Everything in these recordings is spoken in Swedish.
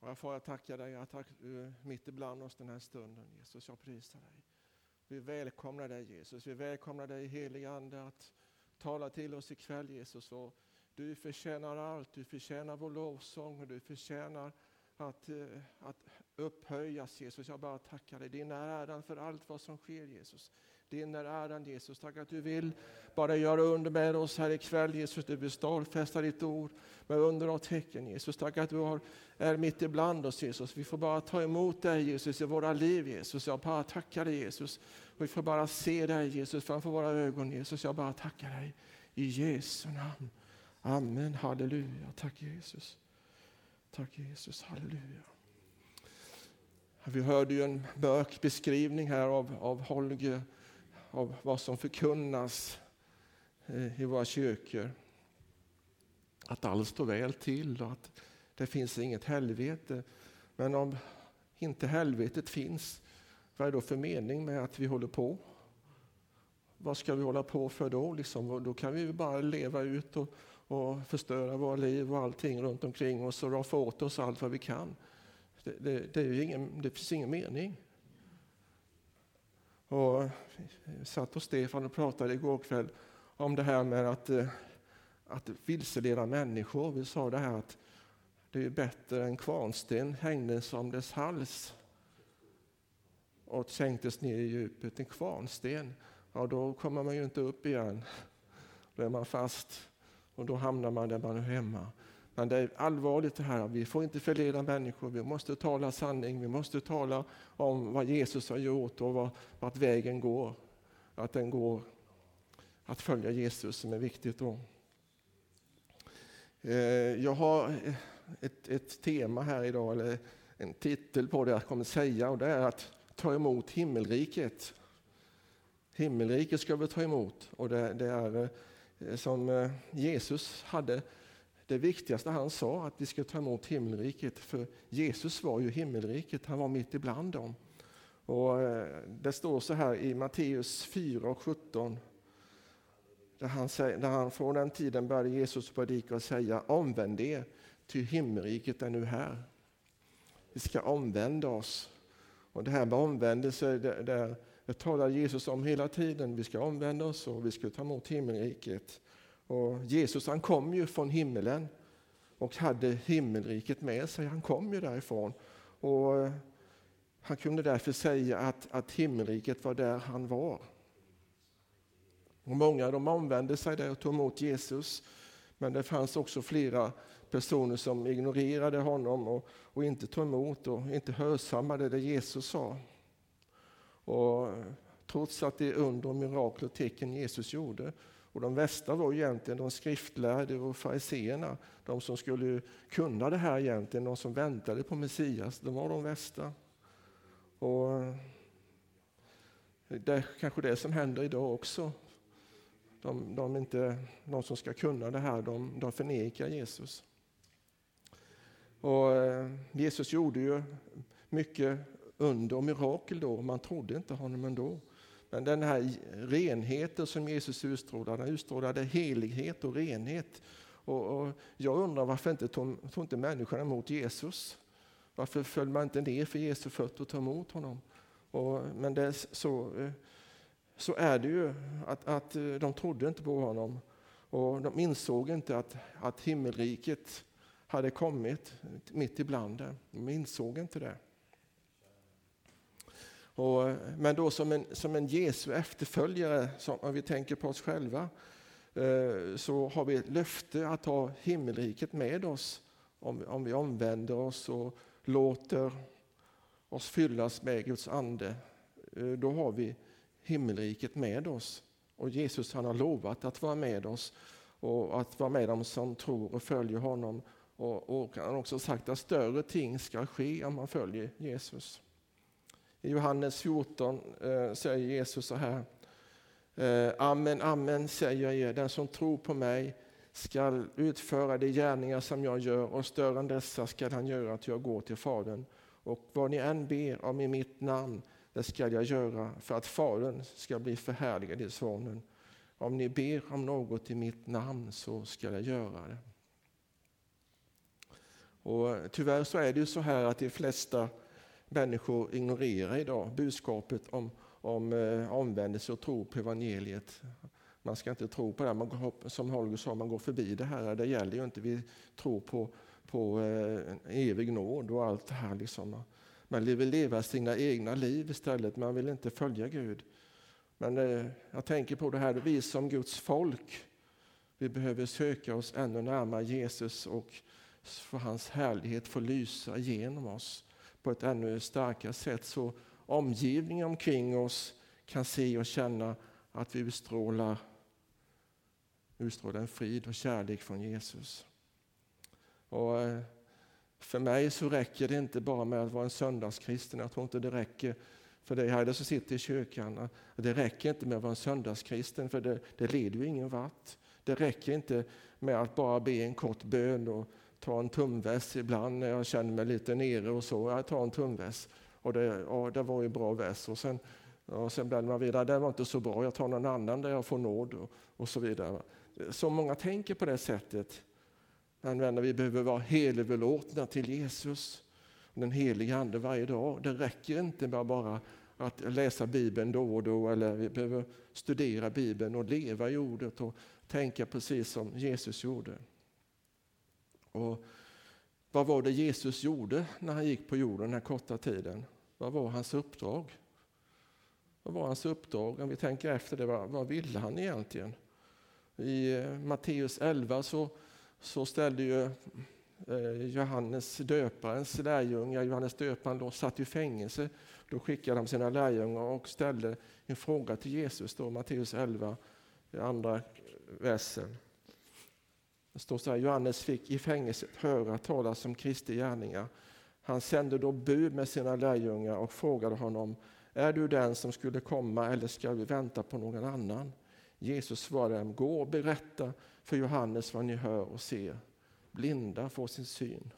Far, jag tackar dig att du är mitt ibland oss den här stunden. Jesus, jag prisar dig. Vi välkomnar dig, Jesus. Vi välkomnar dig, heliga Ande, att tala till oss ikväll, Jesus. Och du förtjänar allt. Du förtjänar vår lovsång och du förtjänar att upphöjas, Jesus. Jag bara tackar dig. Din är äran för allt vad som sker, Jesus. Din är äran, Jesus. Tack att du vill bara göra under med oss här ikväll, Jesus. Du vill stadfästa ditt ord med under och tecken, Jesus. Tack att du är mitt ibland oss, Jesus. Vi får bara ta emot dig, Jesus, i våra liv, Jesus. Jag bara tackar dig, Jesus. Och vi får bara se dig, Jesus, framför våra ögon, Jesus. Jag bara tackar dig i Jesu namn. Amen, halleluja. Tack Jesus. Tack Jesus, halleluja. Vi hörde ju en mörk beskrivning här av Holger, av vad som förkunnas i våra kyrkor. Att allt står väl till och att det finns inget helvete. Men om inte helvetet finns, vad är då för mening med att vi håller på? Vad ska vi hålla på för då? Då kan vi bara leva ut och förstöra våra liv och allting runt omkring oss och raffa åt oss allt vad vi kan. Det finns ingen mening. Och jag satt hos Stefan och pratade igår kväll om det här med att vilseleda människor. Vi sa det här att det är bättre än kvarnsten hängdes om dess hals och sänktes ner i djupet. En kvarnsten, ja då kommer man ju inte upp igen. Då är man fast och då hamnar man där man är hemma. Men det är allvarligt det här. Vi får inte förleda människor. Vi måste tala sanning. Vi måste tala om vad Jesus har gjort och vart vägen går. Att den går att följa Jesus som är viktigt då. Jag har ett tema här idag, eller en titel på det jag kommer säga. Och det är att ta emot himmelriket. Himmelriket ska vi ta emot. Och det är som Jesus hade. Det viktigaste han sa, att vi ska ta emot himmelriket. För Jesus var ju himmelriket, han var mitt ibland dem. Och det står så här i Matteus 4 och 17. Där han från den tiden började Jesus predika och säga: omvänd er, ty himmelriket är nu här. Vi ska omvända oss. Och det här med omvändelse, det talar Jesus om hela tiden. Vi ska omvända oss och vi ska ta emot himmelriket. Och Jesus han kom ju från himmelen och hade himmelriket med sig. Han kom ju därifrån och han kunde därför säga att himmelriket var där han var. Och många de omvände sig där och tog emot Jesus. Men det fanns också flera personer som ignorerade honom och inte tog emot och inte hörsammade det Jesus sa. Och trots att det är under mirakel och tecken Jesus gjorde. Och de värsta var egentligen de skriftlärde och fariseerna. De som skulle kunna det här egentligen, de som väntade på Messias. De var de värsta. Och det är kanske det som händer idag också. De som ska kunna det här, de förnekar Jesus. Och Jesus gjorde ju mycket under och mirakel då. Man trodde inte honom ändå. Men den här renheten som Jesus utstrålade helighet och renhet. Och jag undrar varför tog inte människan emot Jesus? Varför föll man inte ner för Jesu fötter och tog emot honom? Men det är så är det ju att de trodde inte på honom. Och de insåg inte att himmelriket hade kommit mitt ibland det. De insåg inte det. Men då som en Jesu efterföljare, om vi tänker på oss själva, så har vi ett löfte att ha himmelriket med oss om vi omvänder oss och låter oss fyllas med Guds ande. Då har vi himmelriket med oss. Och Jesus han har lovat att vara med oss och att vara med dem som tror och följer honom. Och han har också sagt att större ting ska ske om man följer Jesus. I Johannes 14 säger Jesus så här: amen, amen säger jag er, den som tror på mig ska utföra de gärningar som jag gör, och större än dessa ska han göra, att jag går till Fadern. Och vad ni än ber om i mitt namn, det ska jag göra, för att Fadern ska bli förhärligad i Sonen. Om ni ber om något i mitt namn, så ska jag göra det. Och tyvärr så är det ju så här att de flesta människor ignorerar idag budskapet om omvändelse och tro på evangeliet. Man ska inte tro på det. Man går, som Holger sa, man går förbi det här. Det gäller ju inte. Vi tror på evig nåd och allt det här. Liksom. Man vill leva sina egna liv istället. Man vill inte följa Gud. Men jag tänker på det här. Vi som Guds folk, vi behöver söka oss ännu närmare Jesus och för hans härlighet få lysa igenom oss på ett ännu starkare sätt. Så omgivningen omkring oss kan se och känna att vi utstrålar en frid och kärlek från Jesus. Och för mig så räcker det inte bara med att vara en söndagskristen. Jag tror inte det räcker för dig här som sitter i kyrkan. Det räcker inte med att vara en söndagskristen, för det leder ju ingen vart. Det räcker inte med att bara be en kort bön och ta en tumväs ibland när jag känner mig lite nere och så. Jag tar en tumväs och det var ju bra väs. Och sen bläddrar man vidare. Det var inte så bra. Jag tar någon annan där jag får nåd och så vidare. Så många tänker på det sättet. Men vänner, vi behöver vara helöverlåtna till Jesus, den heliga ande varje dag. Det räcker inte med bara att läsa Bibeln då och då, eller vi behöver studera Bibeln och leva i ordet och tänka precis som Jesus gjorde. Och vad var det Jesus gjorde när han gick på jorden den här korta tiden? Vad var hans uppdrag? Vad var hans uppdrag? Om vi tänker efter det, vad ville han egentligen? I Matteus 11 så ställde ju Johannes döparens lärjungar, Johannes döparen satt i fängelse. Då skickade de sina lärjungar och ställde en fråga till Jesus. Då, Matteus 11, andra versen. Det står så här: Johannes fick i fängelset höra talas om Kristi gärningar. Han sände då bud med sina lärjungar och frågade honom: är du den som skulle komma, eller ska vi vänta på någon annan? Jesus svarade dem: gå och berätta för Johannes vad ni hör och ser. Blinda får sin syn.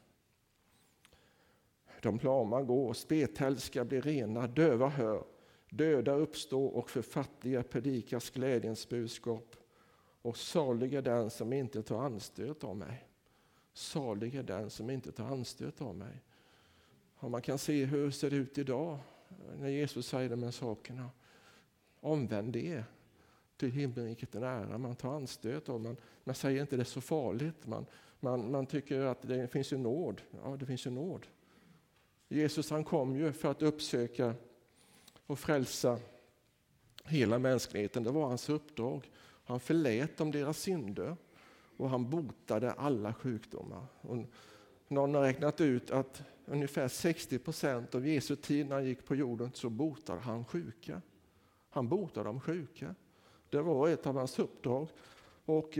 De lama går, spetälska blir rena, döva hör, döda uppstår och för fattiga predikas glädjens budskap. Och salig är den som inte tar anstöt av mig. Salig är den som inte tar anstöt av mig. Och man kan se hur det ser ut idag när Jesus säger de här sakerna. Omvänd er, till himmelriket är nära. Man tar anstöt av, man säger inte det är så farligt. Man tycker att det finns en nåd. Ja, det finns en nåd. Jesus, han kom ju för att uppsöka och frälsa hela mänskligheten. Det var hans uppdrag. Han förlät dem deras synder och han botade alla sjukdomar. Och någon har räknat ut att ungefär 60% av Jesu tid när han gick på jorden så botade han sjuka. Han botade de sjuka. Det var ett av hans uppdrag. Och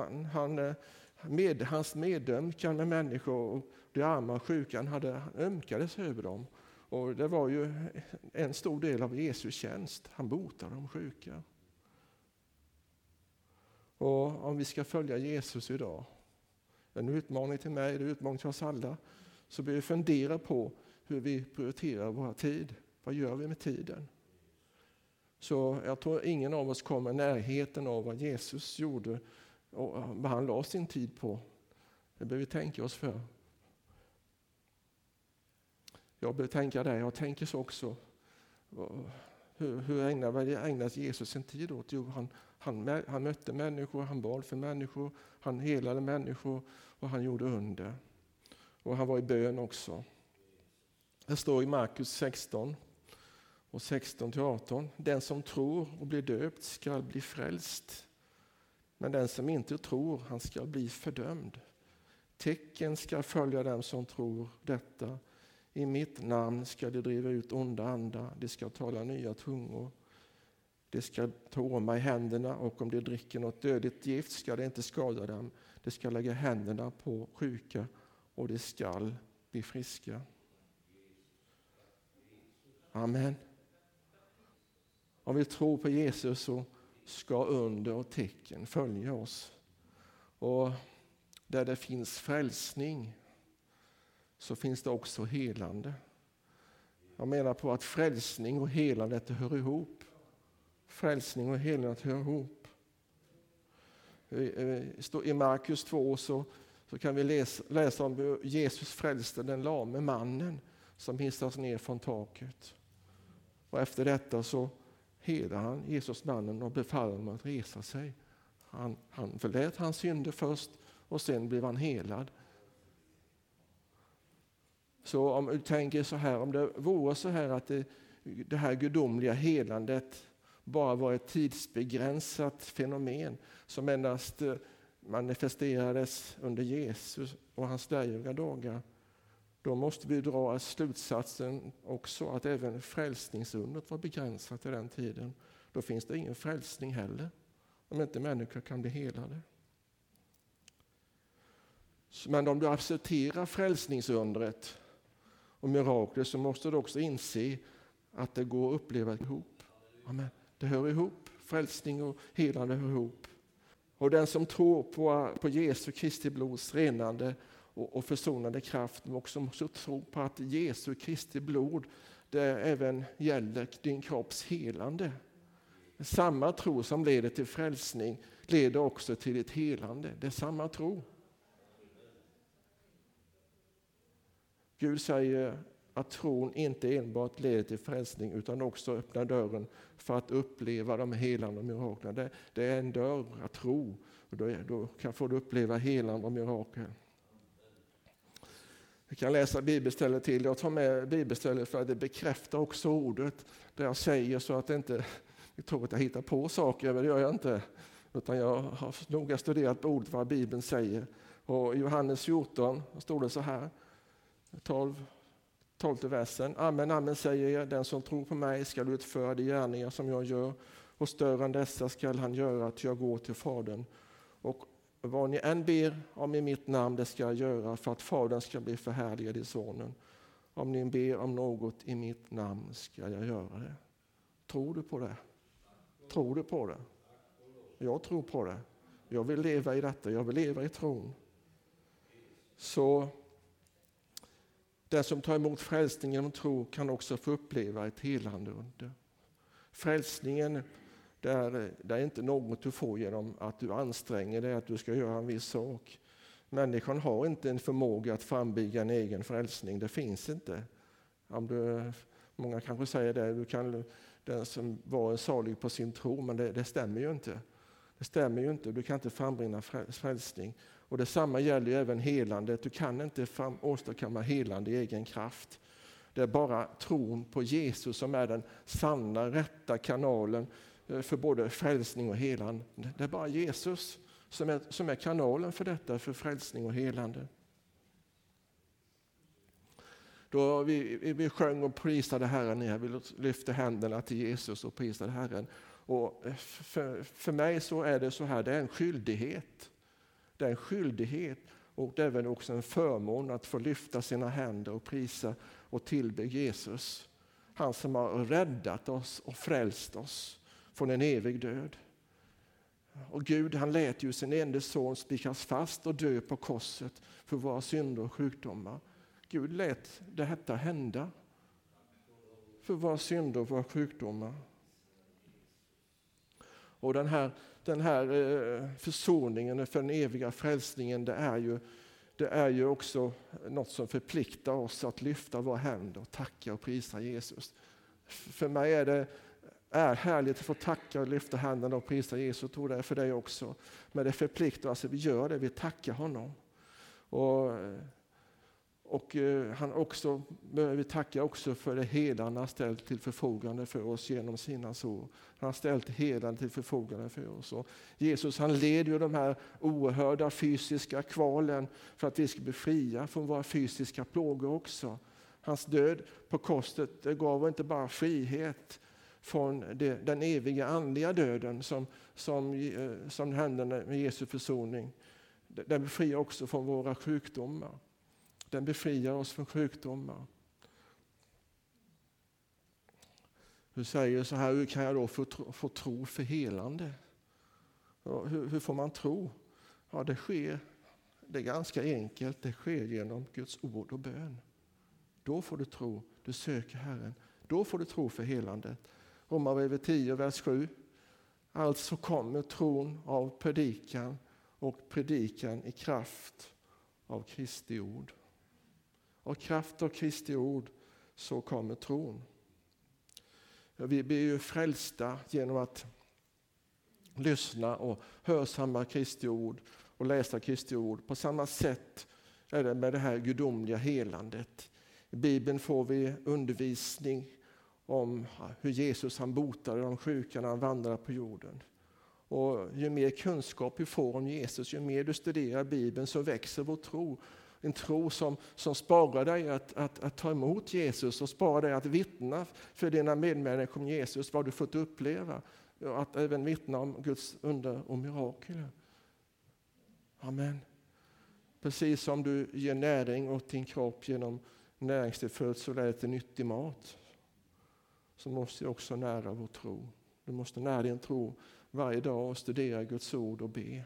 hans medömkande människor och de arma och sjuka, han ömkades över dem. Och det var ju en stor del av Jesu tjänst. Han botade de sjuka. Och om vi ska följa Jesus idag, en utmaning till mig, en utmaning till oss alla, så bör vi fundera på hur vi prioriterar vår tid. Vad gör vi med tiden? Så jag tror ingen av oss kommer i närheten av vad Jesus gjorde och vad han la sin tid på. Det behöver vi tänka oss för. Jag behöver tänka det. Jag tänker så också. Hur ägnas Jesus sin tid åt? Jo, han mötte människor, han bad för människor, han helade människor och han gjorde under. Och han var i bön också. Det står i Markus 16 och 16-18. Den som tror och blir döpt ska bli frälst. Men den som inte tror, han ska bli fördömd. Tecken ska följa dem som tror detta. I mitt namn ska de driva ut onda andar. De ska tala nya tungor. De ska ta ormar i händerna, och om de dricker något dödligt gift ska det inte skada dem. De ska lägga händerna på sjuka och de ska bli friska. Amen. Om vi tror på Jesus så ska under och tecken följa oss. Och där det finns frälsning så finns det också helande. Jag menar på att frälsning och helandet hör ihop. Frälsning och helandet hör ihop. I Markus 2 så kan vi läsa om hur Jesus frälste den lame mannen som hissas ner från taket. Och efter detta så hedrar han Jesus mannen och befaller honom att resa sig. Han förlät hans synder först och sen blev han helad. Så om du tänker så här, om det vore så här att det här gudomliga helandet bara var ett tidsbegränsat fenomen som endast manifesterades under Jesus och hans lärjunga dagar, då måste vi dra slutsatsen också att även frälsningsundret var begränsat i den tiden. Då finns det ingen frälsning heller, om inte människor kan bli helade. Men om du accepterar frälsningsundret och mirakler så måste du också inse att det går att uppleva ihop. Amen. Det hör ihop. Frälsning och helande hör ihop. Och den som tror på Jesu Kristi blods renande och försonande kraft, men också måste tro på att Jesu Kristi blod det även gäller din kropps helande. Samma tro som leder till frälsning leder också till ett helande. Det är samma tro. Gud säger att tron inte enbart leder till frälsning utan också öppnar dörren för att uppleva de helande miraklerna. Det är en dörr att tro, och då får du uppleva helande och mirakel. Vi kan läsa bibelstället till. Jag tar med bibelstället för att det bekräftar också ordet där jag säger, så att inte jag tror att jag hittar på saker, men det gör jag inte. Utan jag har noga studerat ordet vad Bibeln säger. Och i Johannes 14 står det så här, 12 versen. Amen, amen säger jag, den som tror på mig ska utföra de gärningar som jag gör, och större än dessa ska han göra, att jag går till Fadern. Och vad ni än ber om i mitt namn, det ska jag göra, för att Fadern ska bli förhärligad i Sonen. Om ni ber om något i mitt namn ska jag göra det. Tror du på det? Tror du på det? Jag tror på det. Jag vill leva i detta. Jag vill leva i tron. Så den som tar emot frälsningen genom tro kan också få uppleva ett helande under. Frälsningen det är inte något du får genom att du anstränger dig, att du ska göra en viss sak. Människan har inte en förmåga att frambygga en egen frälsning. Det finns inte. Många kanske säger det. Den som var salig på sin tro, men det stämmer ju inte. Det stämmer ju inte. Du kan inte frambringa frälsning. Och detsamma gäller ju även helandet. Du kan inte åstadkomma helande i egen kraft. Det är bara tron på Jesus som är den sanna, rätta kanalen för både frälsning och helande. Det är bara Jesus som är kanalen för detta, för frälsning och helande. Då vi sjöng och prisade Herren, jag vill lyfta händerna till Jesus och prisade Herren. Och för mig så är det så här, det är en skyldighet. Det är en skyldighet och det är även också en förmån att få lyfta sina händer och prisa och tillbe Jesus. Han som har räddat oss och frälst oss från en evig död. Och Gud, han lät ju sin enda son spikas fast och dö på korset för våra synder och sjukdomar. Gud lät detta hända för våra synder och våra sjukdomar. Och den här försoningen för den eviga frälsningen, det är ju också något som förpliktar oss att lyfta våra händer och tacka och prisa Jesus. För mig är det härligt att få tacka och lyfta händerna och prisa Jesus. Jag tror det är för dig också. Men det förpliktar oss att vi gör det, vi tackar honom. Och vi tackar också för det hela han har ställt till förfogande för oss genom sina sår. Han har ställt hela till förfogande för oss. Och Jesus, han leder ju de här oerhörda fysiska kvalen för att vi ska bli fria från våra fysiska plågor också. Hans död på korset gav inte bara frihet från den eviga andliga döden som hände med Jesu försoning. Den befriar också från våra sjukdomar. Den befriar oss från sjukdomar. Du säger så här, hur kan jag då få tro för helande? Hur får man tro? Ja, det är ganska enkelt. Det sker genom Guds ord och bön. Då får du tro, du söker Herren. Då får du tro för helande. Romarbrevet 10, vers 7. Alltså kommer tron av predikan och predikan i kraft av Kristi ord. Av kraft av Kristi ord så kommer tron. Vi blir ju frälsta genom att lyssna och hörsamma Kristi ord och läsa Kristi ord. På samma sätt är det med det här gudomliga helandet. I Bibeln får vi undervisning om hur Jesus han botade de sjuka när han vandrade på jorden. Och ju mer kunskap vi får om Jesus, ju mer du studerar Bibeln så växer vår tro. En tro som sparar dig att ta emot Jesus och sparar dig att vittna för dina medmänniskor om Jesus, vad du fått uppleva. Att även vittna om Guds under och mirakel. Amen. Precis som du ger näring åt din kropp genom näringstillförsel eller till nyttig mat, så måste jag också nära vår tro. Du måste nära din tro varje dag och studera Guds ord och be.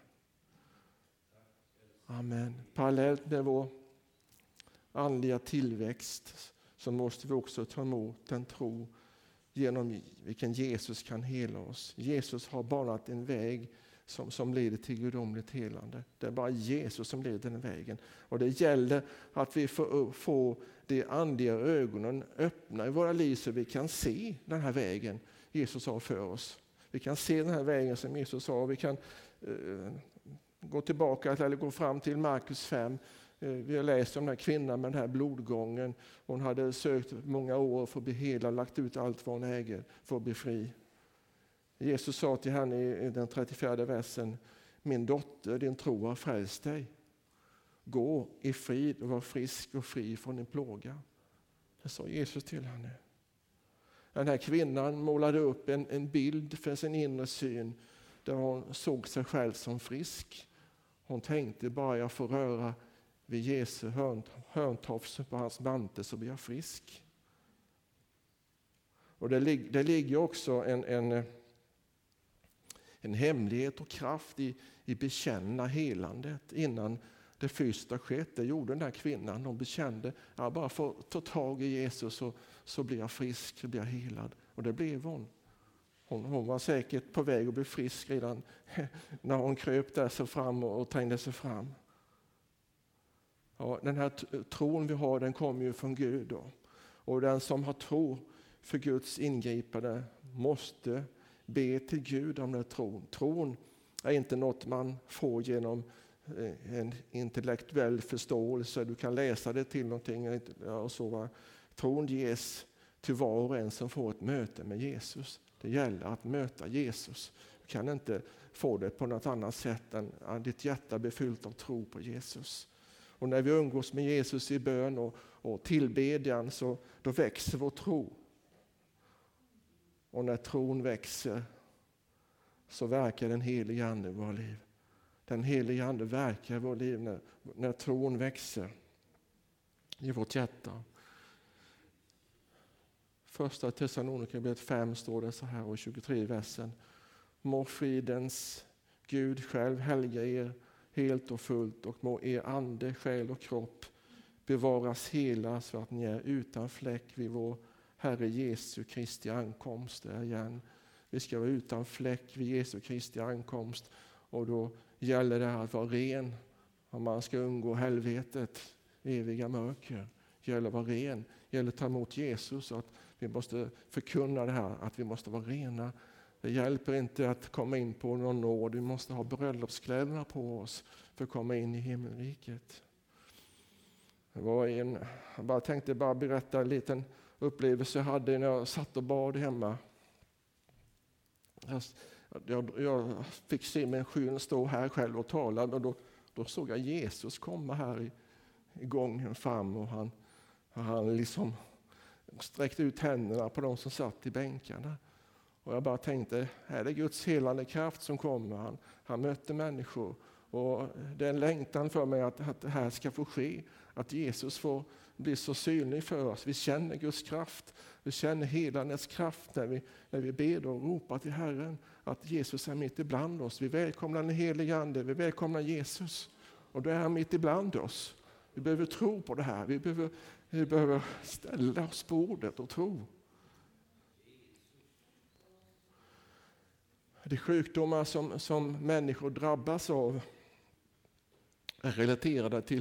Amen. Parallellt med vår andliga tillväxt så måste vi också ta emot den tro genom vilken Jesus kan hela oss. Jesus har banat en väg som leder till gudomligt helande. Det är bara Jesus som leder den vägen. Och det gäller att vi får de andliga ögonen öppna i våra liv så vi kan se den här vägen Jesus har för oss. Vi kan se den här vägen som Jesus har. Vi kan gå tillbaka eller gå fram till Markus 5. Vi har läst om den här kvinnan med den här blodgången. Hon hade sökt många år för att bli helad, lagt ut allt vad hon äger för att bli fri. Jesus sa till henne i den 34 versen: min dotter, din tro har frälst dig. Gå i frid och var frisk och fri från din plåga. Det sa Jesus till henne. Den här kvinnan målade upp en bild för sin inre syn där hon såg sig själv som frisk. Hon tänkte bara jag får röra vid Jesu hörntofs på hans mantel så blir jag frisk. Och det ligger också en hemlighet och kraft i bekänna helandet innan det första skett. Det gjorde den här kvinnan. Hon bekände, jag bara får ta tag i Jesus så blir jag frisk, så blir jag helad. Och det blev hon. Hon var säkert på väg att bli frisk redan när hon kröp där så fram och trängde sig fram. Ja, den här tron vi har, den kommer ju från Gud då. Och den som har tro för Guds ingripande måste be till Gud om den tron. Tron är inte något man får genom en intellektuell förståelse. Du kan läsa det till någonting och så. Tron ges till var och en som får ett möte med Jesus. Det gäller att möta Jesus. Du kan inte få det på något annat sätt än att ditt hjärta blir fyllt av tro på Jesus. Och när vi umgås med Jesus i bön och tillbedjan så då växer vår tro. Och när tron växer så verkar den helige Ande i våra liv. Den helige Ande verkar i våra liv när tron växer i vårt hjärta. Första Thessalonikerbrevet 5 står det så här och 23 versen. Må fridens Gud själv helga er helt och fullt och må er ande, själ och kropp bevaras hela så att ni är utan fläck vid vår Herre Jesu Kristi ankomst. Där igen. Vi ska vara utan fläck vid Jesu Kristi ankomst och då gäller det att vara ren om man ska undgå helvetet, eviga mörker. Det gäller att vara ren, det gäller att ta emot Jesus och att vi måste förkunna det här att vi måste vara rena. Det hjälper inte att komma in på någon nåd. Vi måste ha bröllopskläderna på oss för att komma in i himmelriket. Jag tänkte bara berätta en liten upplevelse jag hade när jag satt och bad hemma. Jag fick se min skyn stå här själv och tala och då såg jag Jesus komma här i gången fram och han liksom sträckte ut händerna på de som satt i bänkarna. Och jag bara tänkte, här är det Guds helande kraft som kommer. Han möter människor. Och det är en längtan för mig att det här ska få ske. Att Jesus får bli så synlig för oss. Vi känner Guds kraft. Vi känner helandets kraft när vi ber och ropar till Herren. Att Jesus är mitt ibland oss. Vi välkomnar den helige Ande. Vi välkomnar Jesus. Och då är han mitt ibland oss. Vi behöver tro på det här. Vi behöver ställa oss på ordet och tro. De sjukdomar som människor drabbas av är relaterade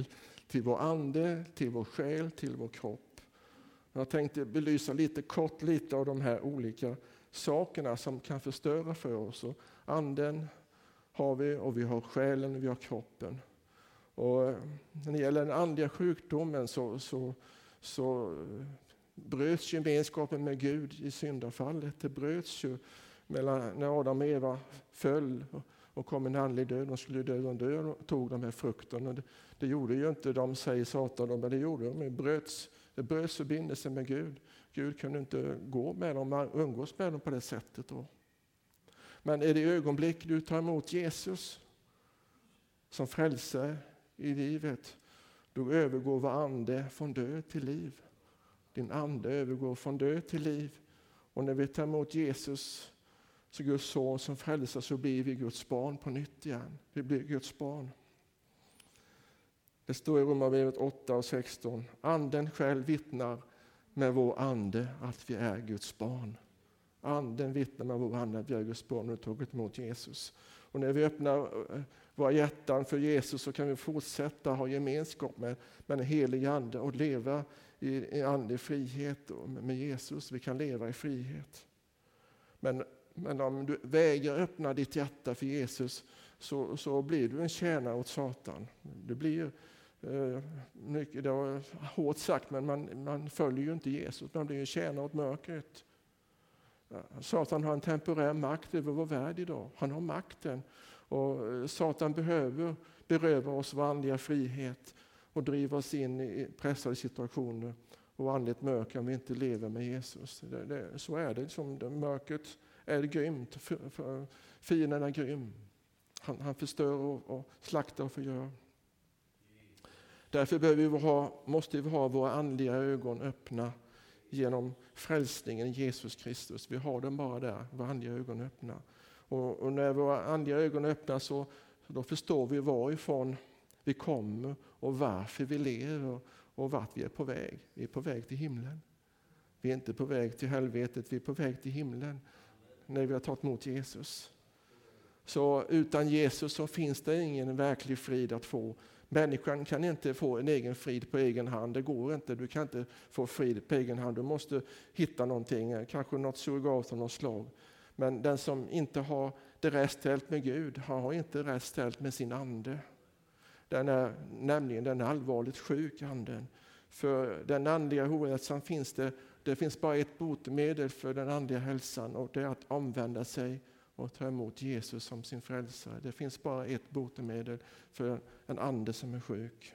till vår ande, till vår själ, till vår kropp. Jag tänkte belysa lite av de här olika sakerna som kan förstöra för oss. Och anden har vi, och vi har själen och vi har kroppen. Och när det gäller den andliga sjukdomen så bröts gemenskapen med Gud i syndafallet. Det bröts ju när Adam och Eva föll och kom en andlig död. De skulle dö och tog de här frukterna. Det gjorde ju inte de, säger Satan, men det gjorde de. Det bröts förbindelse med Gud. Gud kunde inte gå med dem, umgås med dem på det sättet då. Men i det ögonblick du tar emot Jesus som frälsare i livet, då övergår vår ande från död till liv. Din ande övergår från död till liv. Och när vi tar emot Jesus, så Guds son som frälsar, så blir vi Guds barn på nytt igen. Vi blir Guds barn. Det står i Romarbrevet 8:16. Anden själv vittnar med vår ande att vi är Guds barn. Anden vittnar med vår ande att vi är Guds barn och tagit emot Jesus. Och när vi öppnar våra hjärtan för Jesus, så kan vi fortsätta ha gemenskap med den heliga ande och leva i andlig frihet med Jesus. Vi kan leva i frihet. Men om du vägrar öppna ditt hjärta för Jesus, så blir du en tjänare åt Satan. Det blir mycket, det var hårt sagt, men man följer ju inte Jesus. Man blir en tjänare åt mörkret. Satan har en temporär makt över vår värld idag. Han har makten. Och Satan behöver beröva oss vår andliga frihet och driva oss in i pressade situationer och andligt mörker om vi inte lever med Jesus. Så är det. Mörkret är grymt. Fienden är grym. Han förstör och slaktar och förgör. Därför måste vi ha våra andliga ögon öppna genom frälsningen i Jesus Kristus. Vi har den bara där, våra andliga ögon öppna. Och när våra andliga ögon öppnas, så då förstår vi varifrån vi kommer och varför vi lever och vart vi är på väg. Vi är på väg till himlen. Vi är inte på väg till helvetet, vi är på väg till himlen när vi har tagit emot Jesus. Så utan Jesus så finns det ingen verklig frid att få. Människan kan inte få en egen frid på egen hand. Det går inte. Du kan inte få frid på egen hand. Du måste hitta någonting, kanske något surrogat av något slag. Men den som inte har det rätt ställt med Gud, har inte rätt ställt med sin ande. Den är allvarligt sjuk, anden. För den andliga ohälsan det finns bara ett botemedel för den andliga hälsan, och det är att omvända sig och ta emot Jesus som sin frälsare. Det finns bara ett botemedel för en ande som är sjuk.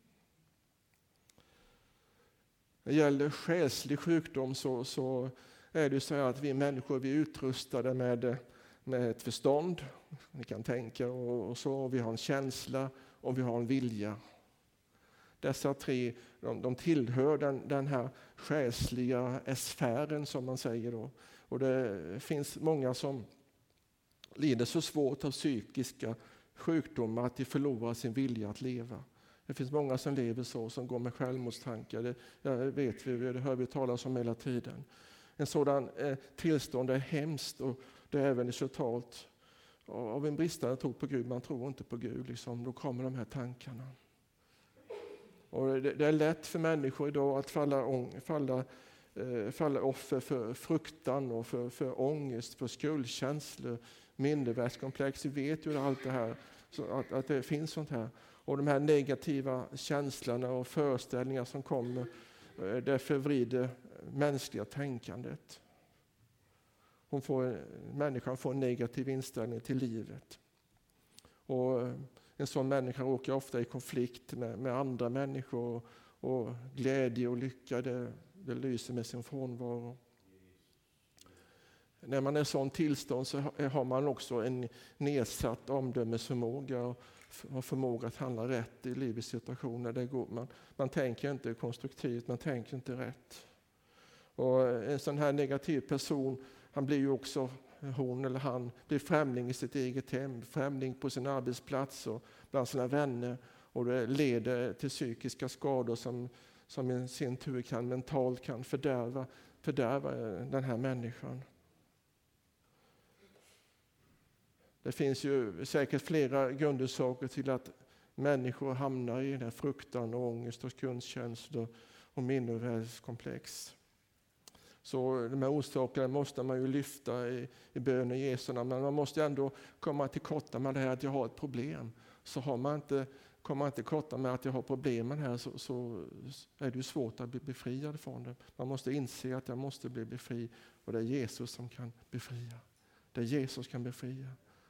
När det gäller själslig sjukdom så är det så att vi människor, vi är utrustade med ett förstånd. Vi kan tänka och så. Vi har en känsla och vi har en vilja. Dessa tre, de tillhör den här själsliga sfären som man säger då. Och det finns många som lider så svårt av psykiska sjukdomar att de förlorar sin vilja att leva. Det finns många som lever så, som går med självmordstankar. Det vet vi, det hör vi talas om hela tiden. En sådan tillstånd är hemskt, och det är även resultat av en bristande tro på Gud. Man tror inte på Gud, då kommer de här tankarna. Och det är lätt för människor idag att falla offer för fruktan och för ångest, för skuldkänslor, mindervärdeskomplex. Vi vet ju allt det här, så att det finns sånt här. Och de här negativa känslorna och föreställningar som kommer, det förvrider mänskliga tänkandet. Människan får en negativ inställning till livet. Och en sån människa råkar ofta i konflikt med andra människor, och glädje och lycka det lyser med sin frånvaro. När man är i sån tillstånd så har man också en nedsatt omdömesförmåga och har förmåga att handla rätt i livets situationer. Man tänker inte konstruktivt, man tänker inte rätt. Och en sån här negativ person, han blir ju också, hon eller han blir främling i sitt eget hem, främling på sin arbetsplats och bland sina vänner, och det leder till psykiska skador som i sin tur mentalt kan fördärva den här människan. Det finns ju säkert flera grundorsaker till att Människor hamnar i den fruktan och ångest och skuldkänslor och mindervärdeskomplex. Så de här orsakerna måste man ju lyfta i bön i Jesu namn. Men man måste ändå komma till korta med det här att jag har ett problem. Så kommer man inte korta med att jag har problemen här så är det ju svårt att bli befriad från det. Man måste inse att jag måste bli befri och det är Jesus som kan befria. Det är Jesus kan befria.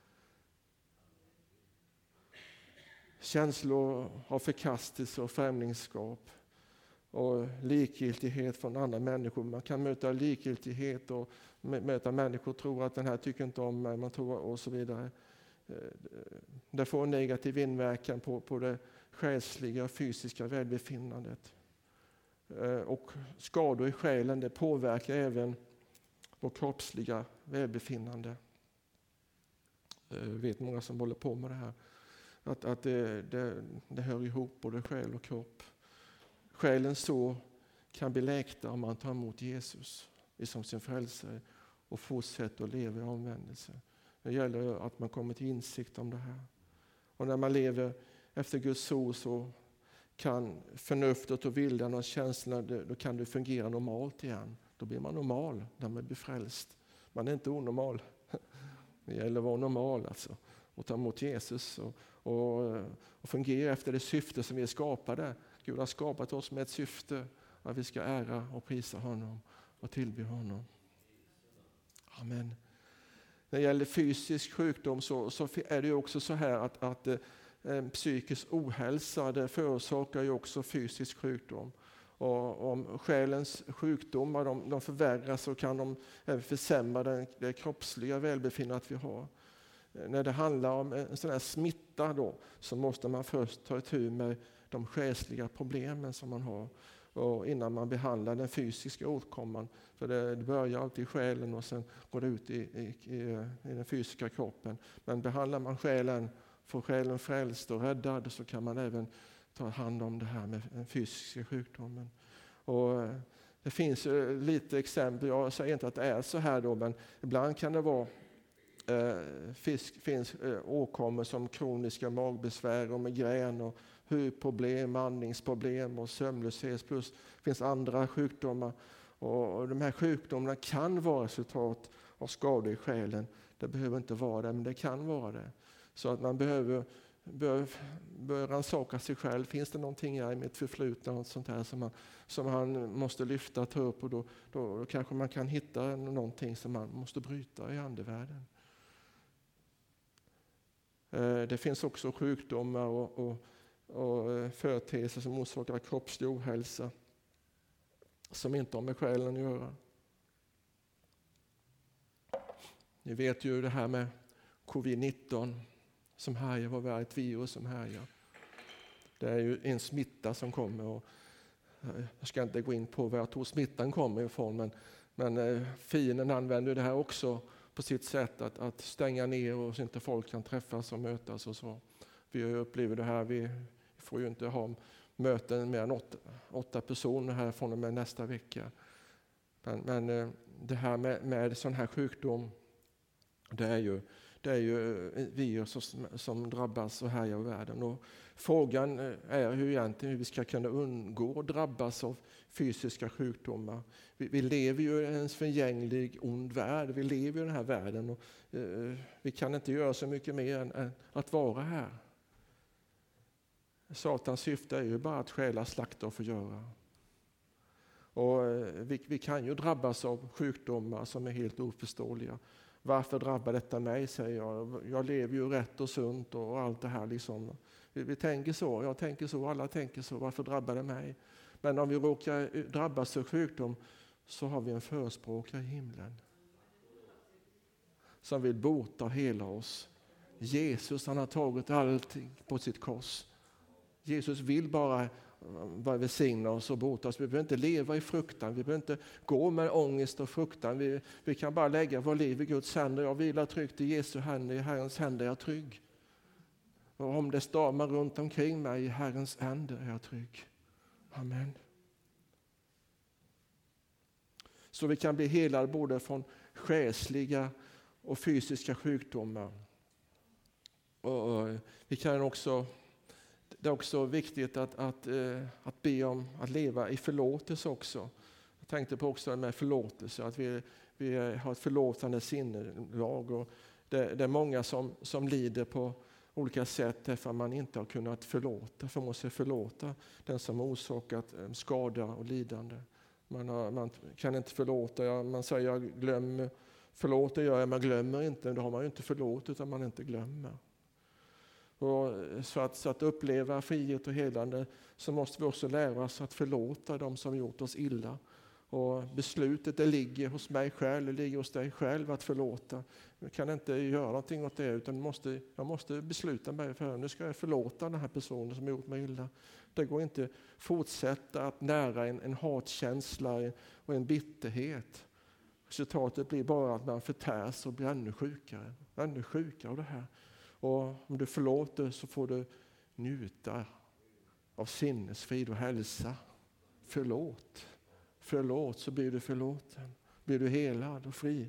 Känslor av förkastelse och främlingskap och likgiltighet från andra människor. Man kan möta likgiltighet och möta människor tror att den här tycker inte om mig, man tror och så vidare. Det får en negativ inverkan på det själsliga och fysiska välbefinnandet. Och skador i själen det påverkar även vårt kroppsliga välbefinnande. Jag vet många som håller på med det här. Att det hör ihop både själ och kropp. Själen så kan bli läkta om man tar emot Jesus som sin frälsare och fortsätter att leva i omvändelse. Det gäller att man kommer till insikt om det här. Och när man lever efter Guds ord så kan förnuftet och viljan och känslorna, då kan det fungera normalt igen. Då blir man normal när man blir frälst. Man är inte onormal. Det gäller att vara normal alltså. Och ta emot Jesus och fungera efter det syfte som vi är skapade. Gud har skapat oss med ett syfte att vi ska ära och prisa honom och tillbe honom. Amen. När det gäller fysisk sjukdom så är det också så här att psykisk ohälsa det förorsakar ju också fysisk sjukdom. Och om själens sjukdomar de förvärras så kan de även försämra det kroppsliga välbefinnandet vi har. När det handlar om en sån här smitta då, så måste man först ta itu med de själsliga problemen som man har. Och innan man behandlar den fysiska åtkomman. För det börjar alltid i själen och sen går det ut i den fysiska kroppen. Men behandlar man själen, får själen frälst och räddad så kan man även ta hand om det här med den fysiska sjukdomen. Och det finns lite exempel, jag säger inte att det är så här då, men ibland kan det vara finns åkommor som kroniska magbesvär och migrän och huvudproblem, andningsproblem och sömnlöshet plus det finns andra sjukdomar och de här sjukdomarna kan vara resultat av skador i själen. Det behöver inte vara det, men det kan vara det. Så att man bör rannsaka sig själv. Finns det någonting i mitt förflutna och sånt här som han måste lyfta, ta upp och då kanske man kan hitta någonting som man måste bryta i andevärlden. Det finns också sjukdomar och företeelser som orsakar kroppslig ohälsa som inte har med själen att göra. Ni vet ju det här med covid-19 som härjar, vad är ett virus som härjar. Det är ju en smitta som kommer och jag ska inte gå in på var jag tror smittan kommer ifrån men fienden använder det här också på sitt sätt att stänga ner och så inte folk kan träffas och mötas och så. Vi upplever det här, vi får ju inte ha möten med än 8 personer här från och med nästa vecka. Men det här med sån här sjukdom, det är ju virus som drabbas och härjar i världen. Och frågan är hur vi ska kunna undgå att drabbas av fysiska sjukdomar. Vi lever ju i en förgänglig ond värld. Vi lever i den här världen och vi kan inte göra så mycket mer än att vara här. Satans syfte är ju bara att stjäla, slakta och förgöra. Och vi kan ju drabbas av sjukdomar som är helt oförståeliga. Varför drabbar detta mig, säger jag. Jag lever ju rätt och sunt och allt det här liksom. Vi tänker så, jag tänker så, alla tänker så. Varför drabbar det mig? Men om vi råkar drabbas av sjukdom så har vi en förespråkare i himlen. Som vill bota och hela oss. Jesus, han har tagit allting på sitt kors. Jesus vill bara välsigna oss och bota oss. Vi behöver inte leva i fruktan. Vi behöver inte gå med ångest och fruktan. Vi kan bara lägga vår liv i Guds händer. Jag vilar tryggt i Jesu händer. I Herrens händer är jag trygg. Och om det stormar runt omkring mig, i Herrens händer är jag trygg. Amen. Så vi kan bli helade både från själsliga och fysiska sjukdomar. Och vi kan också det är också viktigt att be om att leva i förlåtelse också. Jag tänkte på också med förlåtelse, att vi har ett förlåtande sinnelag. Och det är många som lider på olika sätt därför att man inte har kunnat förlåta. För man måste förlåta den som har orsakat skada och lidande. Man kan inte förlåta, man säger jag glömmer, förlåter jag, man glömmer inte. Då har man ju inte förlåtit utan man inte glömmer. Och så att uppleva frihet och helande så måste vi också lära oss att förlåta de som gjort oss illa. Och beslutet det ligger hos mig själv, det ligger hos dig själv att förlåta. Jag kan inte göra någonting åt det utan jag måste besluta mig för nu ska jag förlåta den här personen som har gjort mig illa. Det går inte fortsätta att nära en hatkänsla och en bitterhet. Resultatet blir bara att man förtärs och blir ännu sjukare av det här. Och om du förlåter så får du njuta av sinnesfrid och hälsa. Förlåt så blir du förlåten. Blir du helad och fri.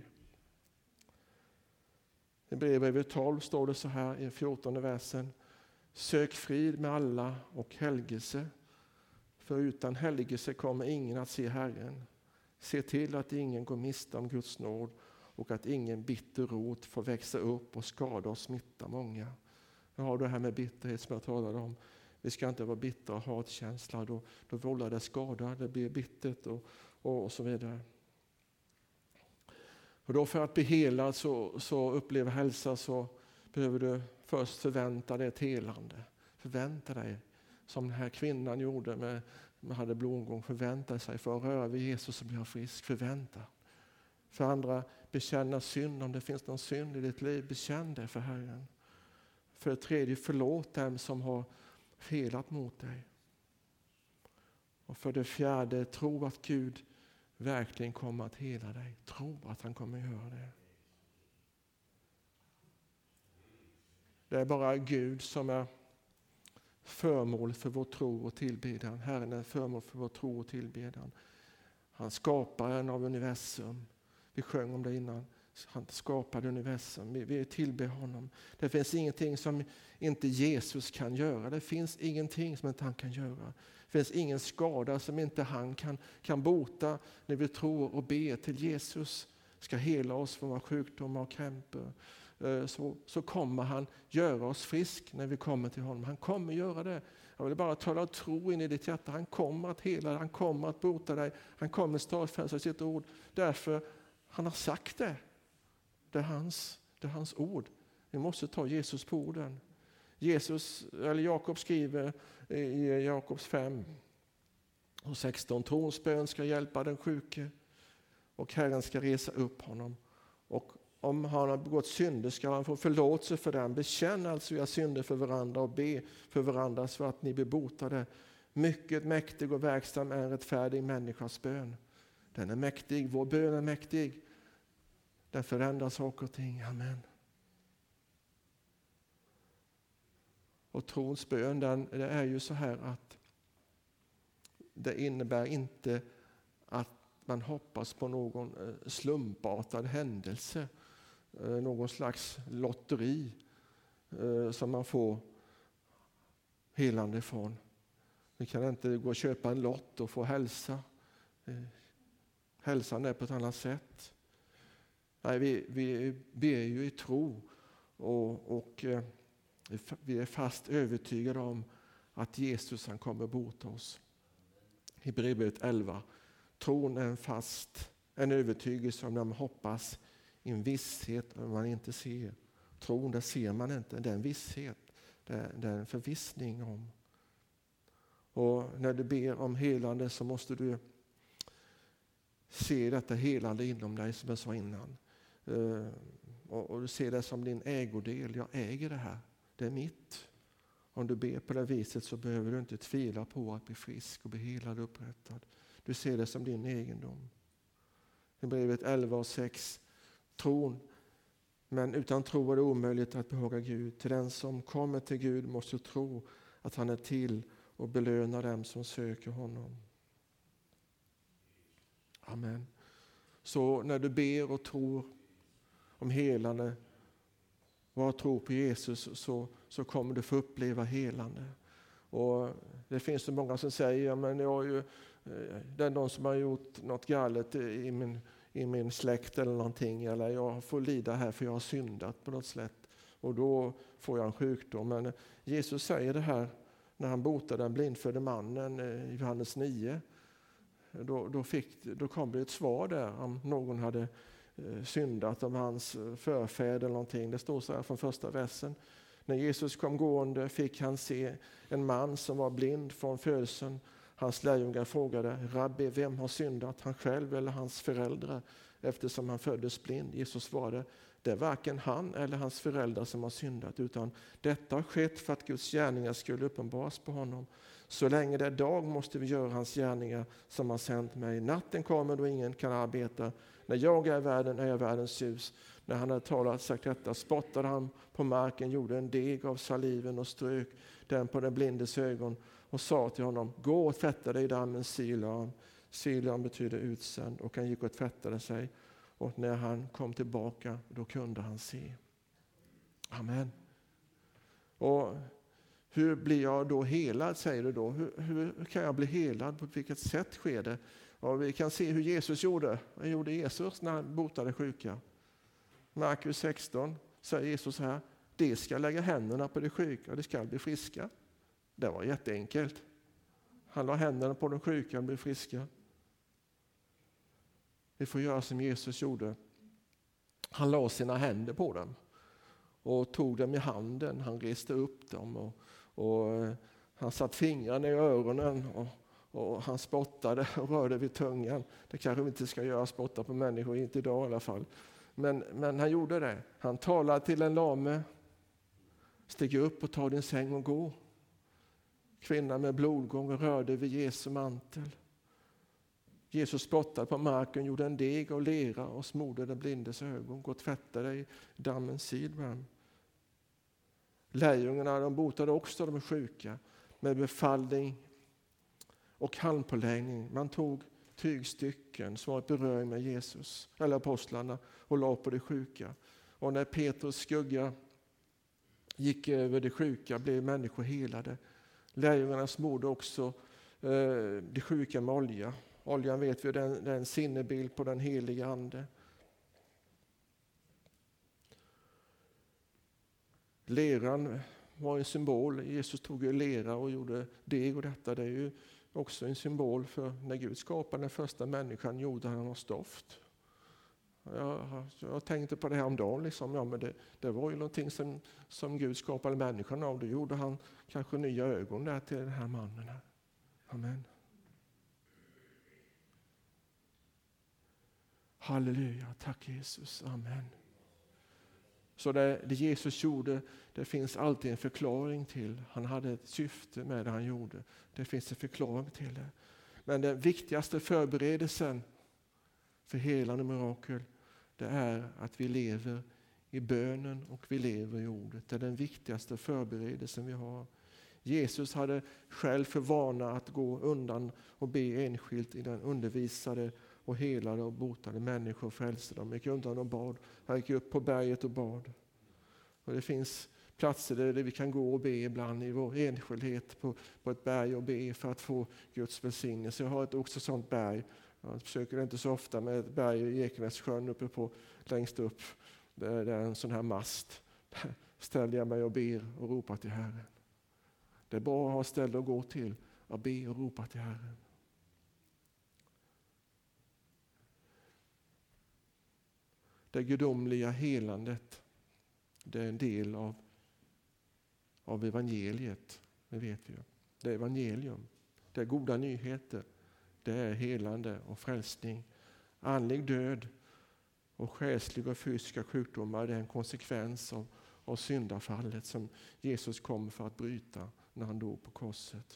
I brevet 12 står det så här i 14:e versen. Sök frid med alla och helgelse. För utan helgelse kommer ingen att se Herren. Se till att ingen går miste om Guds nåd och att ingen bitter rot får växa upp och skada och smitta många. Jag har det här med bitterhet som jag talade om. Vi ska inte vara bittra och hatkänsla. Då vållar det skada, det blir bittert och så vidare. Och då för att bli helad så uppleva hälsa så behöver du först förvänta dig ett helande. Förvänta dig som den här kvinnan gjorde med hade blodgång. Förvänta sig för att röra vid Jesus och bli frisk. Förvänta. För andra, bekänna synd. Om det finns någon synd i ditt liv, bekänn det för Herren. För det tredje, förlåt dem som har felat mot dig. Och för det fjärde, tro att Gud verkligen kommer att hela dig. Tro att han kommer att göra det. Det är bara Gud som är föremål för vår tro och tillbedjan. Herren är föremål för vår tro och tillbedjan. Han skaparen av universum. Vi sjöng om det innan. Han skapade universum. Vi tillber honom. Det finns ingenting som inte Jesus kan göra. Det finns ingenting som inte han kan göra. Det finns ingen skada som inte han kan bota. När vi tror och ber till Jesus ska hela oss från våra sjukdomar och krämpor. Så kommer han göra oss frisk när vi kommer till honom. Han kommer göra det. Jag vill bara tala tro in i ditt hjärta. Han kommer att hela dig. Han kommer att bota dig. Han kommer stadfästa sitt ord. Därför han har sagt det. Det är hans ord. Vi måste ta Jesus på orden. Jakob skriver i Jakobs 5 och 16. Trons bön ska hjälpa den sjuke och Herren ska resa upp honom. Och om han har begått synder ska han få förlåtelse för den. Bekänn alltså era synder för varandra och be för varandra så att ni blir botade. Mycket mäktig och verksam är en rättfärdig människas bön. Den är mäktig, vår bön är mäktig. Den förändrar saker och ting. Amen. Och trons bön, det är ju så här att det innebär inte att man hoppas på någon slumpartad händelse. Någon slags lotteri som man får helande ifrån. Vi kan inte gå och köpa en lott och få hälsa. Hälsan är på ett annat sätt. Nej, vi ber ju i tro och vi är fast övertygade om att Jesus han kommer bota oss. I brevet 11. Tron är en övertygelse om när man hoppas, en visshet om man inte ser. Tron, det ser man inte, det är en visshet, det är en förvissning om. Och när du ber om helande så måste du se detta helande inom dig som jag sa innan. Och du ser det som din ägodel. Jag äger det här. Det är mitt. Om du ber på det viset så behöver du inte tvivla på att bli frisk och bli helad och upprättad. Du ser det som din egendom. I brevet 11 och 6. Tron. Men utan tro är det omöjligt att behaga Gud. Till den som kommer till Gud måste tro att han är till och belöna dem som söker honom. Amen. Så när du ber och tror om helande och tror på Jesus så kommer du få uppleva helande. Och det finns så många som säger, men det är någon som har gjort något galet i min släkt eller någonting, eller jag får lida här för jag har syndat på något sätt och då får jag en sjukdom. Men Jesus säger det här när han botade den blindfödde mannen i Johannes 9. Då kom det ett svar där om någon hade syndat, om hans förfäder eller någonting. Det står så här från första versen. När Jesus kom gående fick han se en man som var blind från födseln. Hans lärjungar frågade: Rabbi, vem har syndat, han själv eller hans föräldrar, eftersom han föddes blind? Jesus svarade: det är varken han eller hans föräldrar som har syndat, utan detta har skett för att Guds gärningar skulle uppenbaras på honom. Så länge det är dag måste vi göra hans gärningar som har sänt mig. Natten kommer då ingen kan arbeta. När jag är i världen är jag världens ljus. När han hade sagt detta spottade han på marken, gjorde en deg av saliven och strök den på den blindes ögon och sa till honom: gå och tvätta dig i dammen Siloam. Siloam betyder utsänd, och han gick och tvättade sig. Och när han kom tillbaka, då kunde han se. Amen. Och hur blir jag då helad, säger du då? Hur kan jag bli helad? På vilket sätt sker det? Och vi kan se hur Jesus gjorde. Vad gjorde Jesus när han botade sjuka? Markus 16 säger Jesus här: de ska lägga händerna på de sjuka och de ska bli friska. Det var jätteenkelt. Han la händerna på de sjuka och blev friska. Vi får göra som Jesus gjorde. Han la sina händer på dem och tog dem i handen. Han reste upp dem och han satt fingrarna i öronen och han spottade och rörde vid tungan. Det kanske vi inte ska göra, spotta på människor, inte idag i alla fall. Men han gjorde det. Han talade till en lame: stig upp och ta din säng och gå. Kvinnan med blodgång och rörde vid Jesu mantel. Jesus spottade på marken, gjorde en deg av lera och smorde den blindes ögon. Gå och tvätta dig i dammen Siloam. Lärjungarna, de botade också de sjuka med befallning och handpåläggning. Man tog tygstycken som var ett beröring med Jesus eller apostlarna och la på de sjuka. Och när Petrus skugga gick över de sjuka blev människor helade. Lärjungarna smorde också de sjuka med olja. Oljan vet vi, det är en sinnebild på den heliga ande. Leran var en symbol. Jesus tog ju lera och gjorde deg, och detta det är ju också en symbol för när Gud skapade den första människan gjorde han av stoft. Jag tänkte på det här om dagen. Men det var ju någonting som Gud skapade människan av. Då gjorde han kanske nya ögon där till den här mannen. Amen. Halleluja, tack Jesus, amen. Så det Jesus gjorde, det finns alltid en förklaring till. Han hade ett syfte med det han gjorde. Det finns en förklaring till det. Men den viktigaste förberedelsen för helande mirakel, det är att vi lever i bönen och vi lever i ordet. Det är den viktigaste förberedelsen vi har. Jesus hade själv för vana att gå undan och be enskilt innan undervisade och helade och botade människor och frälste dem. Gick undan och bad. Han gick upp på berget och bad. Och det finns platser där vi kan gå och be ibland i vår enskildhet på ett berg och be för att få Guds välsignelse. Jag har också ett sånt berg. Jag försöker inte så ofta med ett berg i Ekenässjön uppe på längst upp. Där är en sån här mast. Där ställer jag mig och ber och ropar till Herren. Det är bra att ha ställe att gå till. Att be och ropa till Herren. Det gudomliga helandet, det är en del av evangeliet. Det vet vi ju. Det är evangelium. Det är goda nyheter. Det är helande och frälsning. Andlig död och själsliga och fysiska sjukdomar, det är en konsekvens av syndafallet som Jesus kom för att bryta när han dog på korset.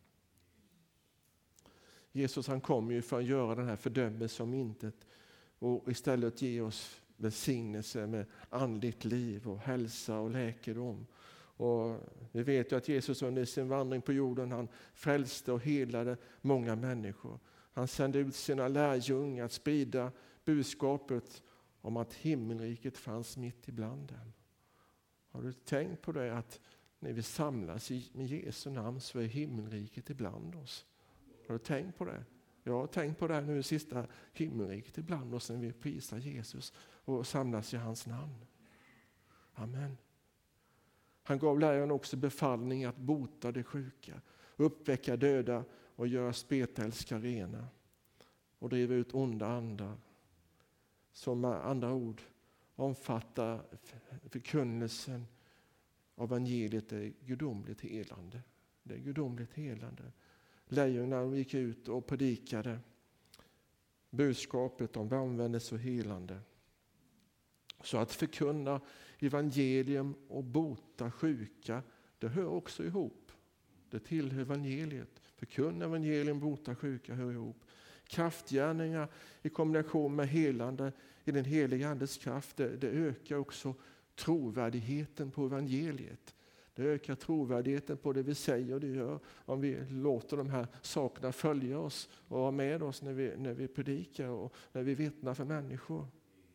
Jesus, han kom ju för att göra den här fördömelsen om intet och istället ge oss välsignelse med andligt liv och hälsa och läkedom. Och vi vet ju att Jesus under sin vandring på jorden, han frälste och helade många människor. Han sände ut sina lärjungar att sprida budskapet om att himmelriket fanns mitt ibland dem. Har du tänkt på det, att när vi samlas med Jesu namn så är himmelriket ibland oss. Har du tänkt på det? Jag har tänkt på det nu i sista, himmelriket ibland oss när vi prisar Jesus och samlas i hans namn. Amen. Han gav lärjungarna också befallning att bota de sjuka, uppväcka döda och göra spetälska rena och driva ut onda andar. Som med andra ord omfattar förkunnelsen av evangeliet är gudomligt helande. Det är gudomligt helande. Lärjungarna gick ut och predikade budskapet om omvändelse och helande. Så att förkunna evangelium och bota sjuka, det hör också ihop. Det tillhör evangeliet. Förkunna evangelium, bota sjuka hör ihop. Kraftgärningar i kombination med helande i den heliga andes kraft, det ökar också trovärdigheten på evangeliet. Det ökar trovärdigheten på det vi säger och det gör om vi låter de här sakerna följa oss och vara med oss när vi predikar och när vi vittnar för människor.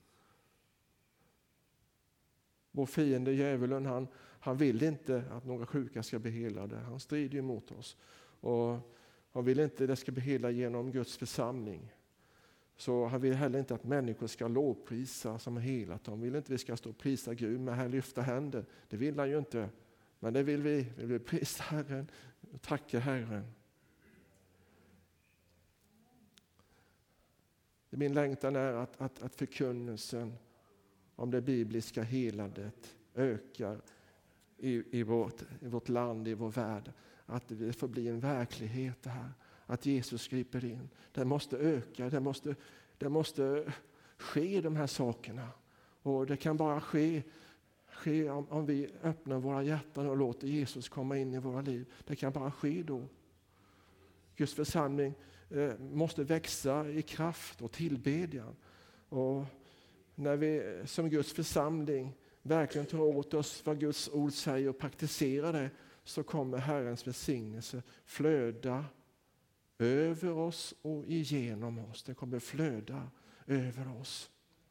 Vår fiende djävulen, han vill inte att några sjuka ska bli helade. Han strider emot oss. Och han vill inte att det ska bli helade genom Guds församling. Så han vill heller inte att människor ska lovprisa som har helat dem. Han vill inte att vi ska stå och prisa Gud med här lyfta händer. Det vill han ju inte. Men det vill vi. Vi vill prisa Herren och tacka Herren. Min längtan är att förkunnelsen om det bibliska helandet ökar i vårt land, i vår värld. Att det får bli en verklighet det här. Att Jesus griper in. Det måste öka, det måste ske de här sakerna. Och det kan bara ske om vi öppnar våra hjärtan och låter Jesus komma in i våra liv. Det kan bara ske då. Guds församling måste växa i kraft och tillbedjan. Och när vi som Guds församling verkligen tar åt oss vad Guds ord säger och praktiserar det, så kommer Herrens välsignelse flöda över oss och igenom oss. Det kommer flöda över oss.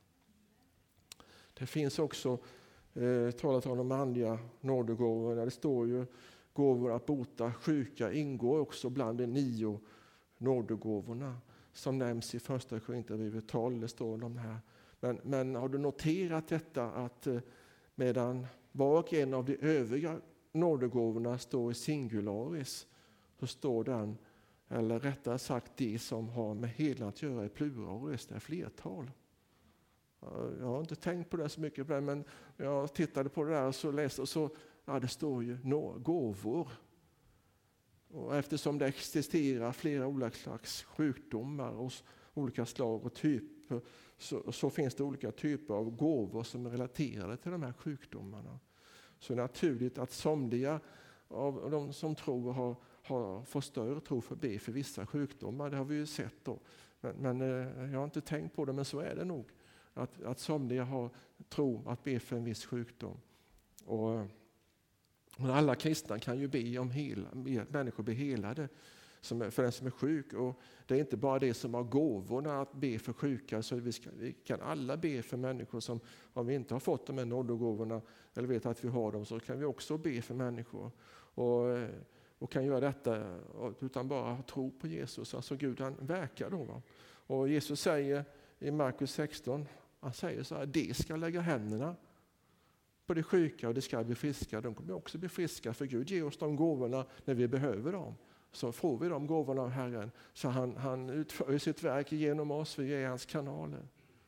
Det finns också talat om de andliga nådegåvorna. Det står ju gåvor att bota sjuka ingår också bland de 9 nådegåvorna som nämns i första Korinthierbrevet 12. Det står de här. Men har du noterat detta att medan var och en av de övriga nådegåvorna står i singularis, så står den, eller rättare sagt de som har med helande att göra, i pluralis, det är flertal. Jag har inte tänkt på det så mycket, men jag tittade på det där och så läste och så, det står ju gåvor. Och eftersom det existerar flera olika slags sjukdomar och olika slag och typer, så finns det olika typer av gåvor som är relaterade till de här sjukdomarna. Så det är naturligt att somliga av de som tror får större tro för att be för vissa sjukdomar. Det har vi ju sett då. Men jag har inte tänkt på det, men så är det nog. Att somliga har tro att be för en viss sjukdom. Och alla kristna kan ju be om att människor blir helade för den som är sjuk. Och det är inte bara det som har gåvorna att be för sjuka. Så vi kan alla be för människor som, om vi inte har fått de här nådegåvorna eller vet att vi har dem, så kan vi också be för människor. Och kan göra detta utan bara tro på Jesus. Alltså Gud, han verkar då. Va? Och Jesus säger i Markus 16, han säger så här: de ska lägga händerna på de sjuka och de ska bli friska. De kommer också bli friska, för Gud ger oss de gåvorna när vi behöver dem. Så får vi de gåvorna av Herren. Så han utför sitt verk genom oss, vi är hans kanaler.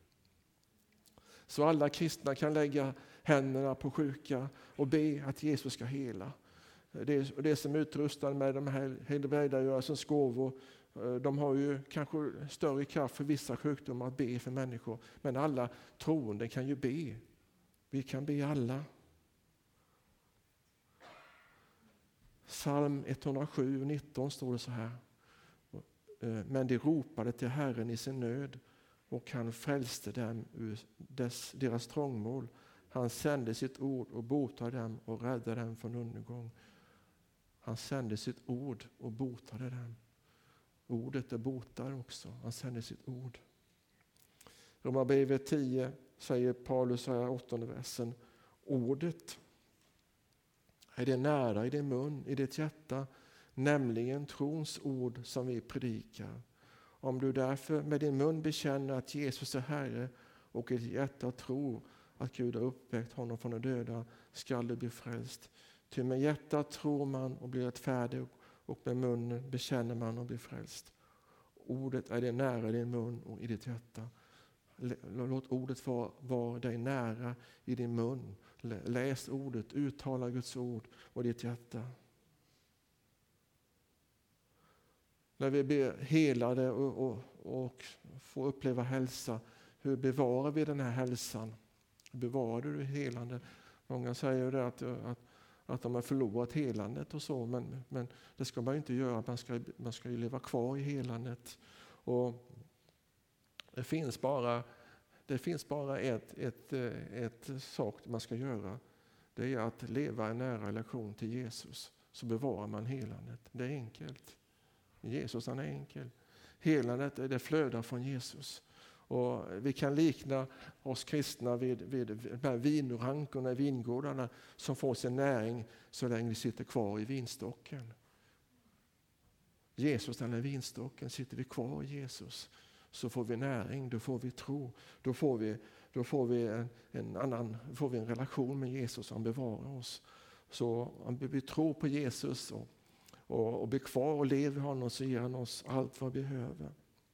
Så alla kristna kan lägga händerna på sjuka och be att Jesus ska hela. Det som är utrustade med de här helbrägdagörelsens gåvor, de har ju kanske större kraft för vissa sjukdomar att be för människor. Men alla troende kan ju be. Vi kan be alla. Psalm 107:19 står det så här. Men de ropade till Herren i sin nöd, och han frälste dem ur deras trångmål. Han sände sitt ord och botade dem och räddade dem från undergång. Han sände sitt ord och botade dem. Ordet är botar också. Han sände sitt ord. Romarbrevet 10 säger Paulus här, 8:e versen. Ordet är det nära i din mun, i ditt hjärta, nämligen trons ord som vi predikar. Om du därför med din mun bekänner att Jesus är Herre och i ditt hjärta tror att Gud har uppväckt honom från de döda, skall du bli frälst. Ty med hjärtat tror man och blir rättfärdig, och med munnen bekänner man och blir frälst. Ordet är det nära i din mun och i ditt hjärta. Låt ordet vara dig nära i din mun. Läs ordet, uttala Guds ord och ditt hjärta. När vi blir helade och får uppleva hälsa, hur bevarar vi den här hälsan? Bevarar du helande? Många säger det att de har förlorat helandet och så, men det ska man inte göra. Man ska ju leva kvar i helandet. Och det finns bara ett sak man ska göra. Det är att leva en nära relation till Jesus. Så bevarar man helandet. Det är enkelt. Jesus, han är enkel. Helandet, det flödar från Jesus. Och vi kan likna oss kristna vid vinrankorna i vingårdarna som får sin näring så länge de sitter kvar i vinstocken. Jesus, den är vinstocken. Sitter vi kvar i Jesus så får vi näring, då får vi tro. Då får vi en relation med Jesus som bevarar oss. Så om vi tror på Jesus och blir kvar och lever honom, så ger han oss allt vad vi behöver.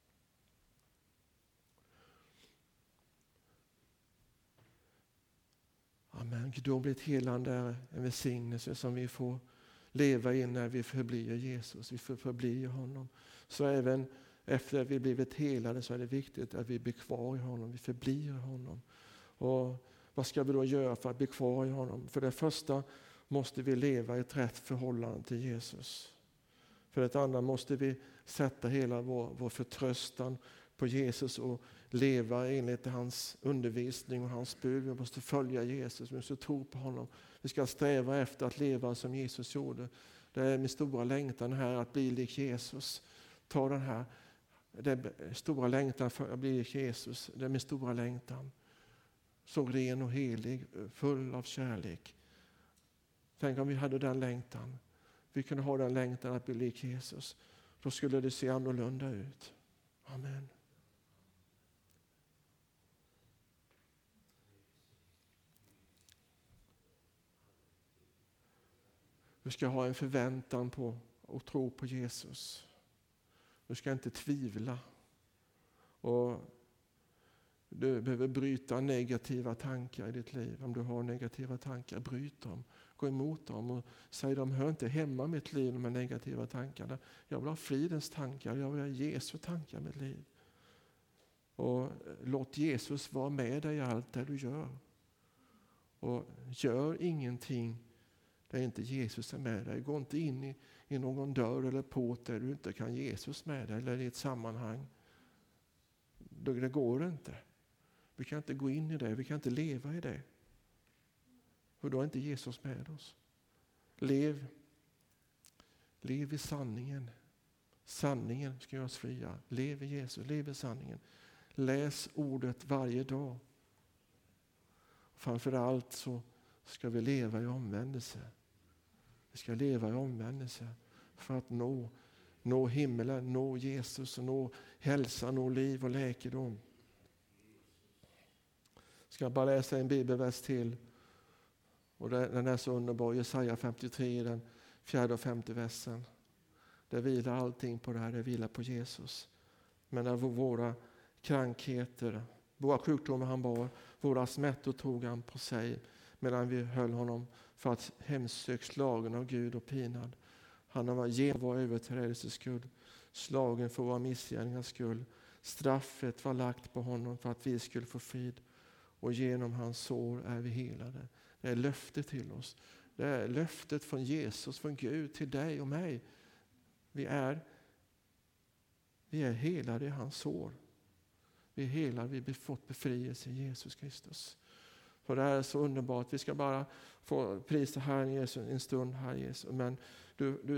Amen. Gudomligt helande är en välsignelse som vi får leva i när vi förblir Jesus. Vi förblir honom. Så även efter att vi blivit helade så är det viktigt att vi blir kvar i honom. Vi förblir honom. Och vad ska vi då göra för att bli kvar i honom? För det första måste vi leva i ett rätt förhållande till Jesus. För det andra måste vi sätta hela vår förtröstan på Jesus och leva enligt hans undervisning och hans bud. Vi måste följa Jesus, vi måste tro på honom. Vi ska sträva efter att leva som Jesus gjorde. Det är min stora längtan här att bli lik Jesus. Ta den här stora längtan för att bli lik Jesus. Det är min stora längtan. Så ren och helig, full av kärlek. Tänk om vi hade den längtan. Vi kunde ha den längtan att bli lik Jesus. Då skulle det se annorlunda ut. Amen. Du ska ha en förväntan på och tro på Jesus. Du ska inte tvivla. Och du behöver bryta negativa tankar i ditt liv. Om du har negativa tankar, bryt dem. Gå emot dem och säg de hör inte hemma i mitt liv, de här negativa tankarna. Jag vill ha fridens tankar, jag vill ha Jesu tankar i mitt liv. Och låt Jesus vara med dig i allt det du gör. Och gör ingenting där inte Jesus är med dig. Gå inte in i någon dörr eller port där du inte kan Jesus med dig eller i ett sammanhang. Det går inte. Vi kan inte gå in i det, vi kan inte leva i det. För då är inte Jesus med oss. Lev i sanningen. Sanningen ska göra oss fria. Lev i Jesus, lev i sanningen. Läs ordet varje dag. Framförallt så ska vi leva i omvändelse. Vi ska leva i omvändelse för att nå himmelen, nå Jesus och nå hälsa, nå liv och läkedom. Ska jag bara läsa en bibelvers till. Och den är så underbar. Jesaja 53, den 4:e och 5:e versen. Det vilar allting på det här. Det vilar på Jesus. Men när våra krankheter, våra sjukdomar han bar, våra smärtor tog han på sig. Medan vi höll honom för att hemsökt, slagen av Gud och pinad. Han var genom vår överträdelses skull, slagen för våra missgärningars skull. Straffet var lagt på honom för att vi skulle få frid. Och genom hans sår är vi helade. Det är löftet till oss. Det är löftet från Jesus, från Gud till dig och mig. Vi är helade i hans sår. Vi är helade, vi har fått befrielse i Jesus Kristus. För det här är så underbart. Vi ska bara få prisa Herren Jesus en stund, Herre Jesus. Men du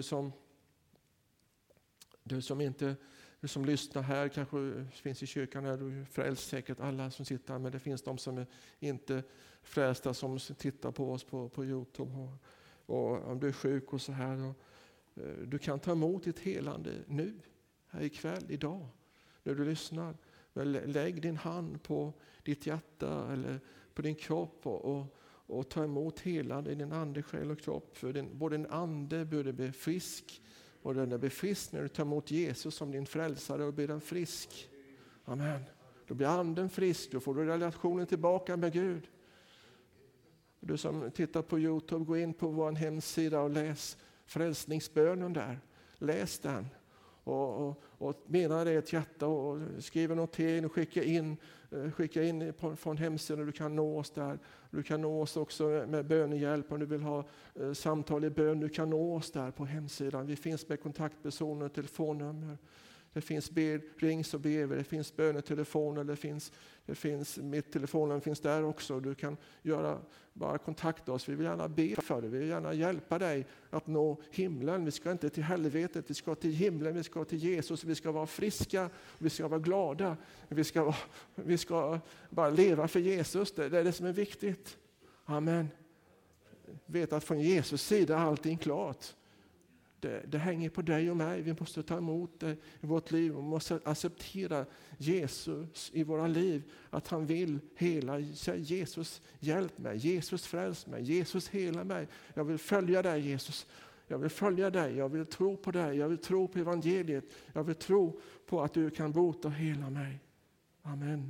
som lyssnar här, kanske finns i kyrkan här, du är frälst säkert alla som sitter här, men det finns de som är inte frälsta som tittar på oss på YouTube. Och om du är sjuk och så här. Och, du kan ta emot ditt helande nu, här ikväll, idag. När du lyssnar. Lägg din hand på ditt hjärta eller på din kropp och ta emot helande i din ande, själ och kropp. För både din ande borde bli frisk. Och den blir frisk när du tar emot Jesus som din frälsare och blir den frisk. Amen. Då blir anden frisk. Då får du relationen tillbaka med Gud. Du som tittar på YouTube, gå in på vår hemsida och läs frälsningsbönen där. Läs den. Och mena det i ett hjärta och skriv en notering och skicka in från hemsidan. Du kan nå oss där. Du kan nå oss också med bönehjälp om du vill ha samtal i bön. Du kan nå oss där på hemsidan. Vi finns med kontaktpersoner och telefonnummer. Det finns rings och ber. Det finns bönetelefoner. Det finns mitt telefonnummer finns där också. Du kan bara kontakta oss. Vi vill gärna be för dig. Vi vill gärna hjälpa dig att nå himlen. Vi ska inte till helvetet. Vi ska till himlen. Vi ska till Jesus. Vi ska vara friska. Vi ska vara glada. Vi ska bara leva för Jesus. Det är det som är viktigt. Amen. Vet att från Jesus sida är allting klart. Det hänger på dig och mig. Vi måste ta emot det i vårt liv. Vi måste acceptera Jesus i våra liv. Att han vill hela sig. Jesus, hjälp mig. Jesus, fräls mig. Jesus, hela mig. Jag vill följa dig, Jesus. Jag vill följa dig. Jag vill tro på dig. Jag vill tro på evangeliet. Jag vill tro på att du kan bota och hela mig. Amen.